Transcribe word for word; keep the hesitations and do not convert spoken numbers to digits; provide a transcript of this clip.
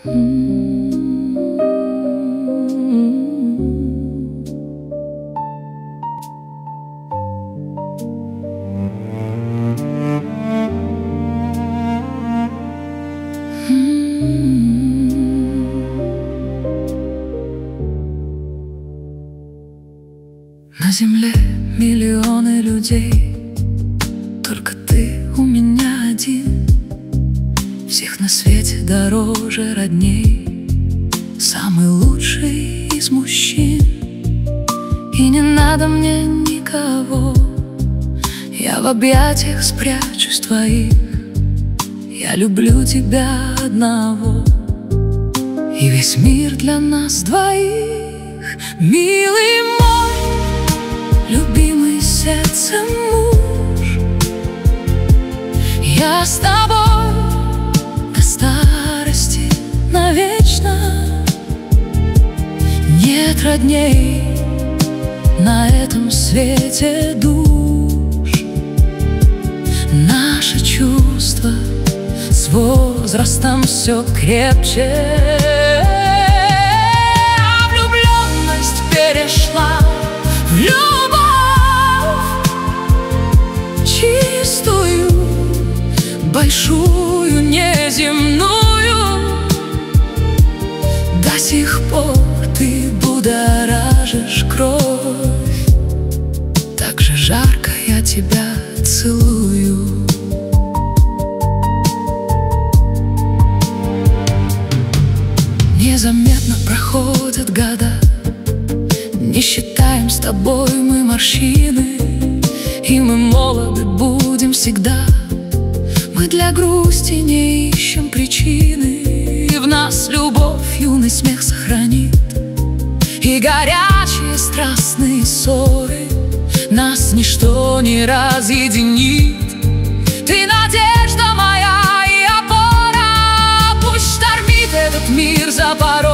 На земле миллионы людей, только ты у меня один. Всех на свете дороже родней, самый лучший из мужчин. И не надо мне никого, я в объятиях спрячусь твоих. Я люблю тебя одного, и весь мир для нас двоих. Милый мой, любимый сердцем муж, я с тобой до старости навечно. Нет родней на этом свете душ. Наши чувства с возрастом все крепче, а влюбленность перешла в любовь чистую, большую, неземную. До сих пор ты будоражишь кровь, так же жарко я тебя целую. Незаметно проходят года, не считаем с тобой мы морщины, и мы молоды будем всегда. Мы для грусти не ищем причины, и в нас любовь юный смех сохранит. И горячие страстные ссоры нас ничто не разъединит. Ты надежда моя и опора, пусть штормит этот мир за порог.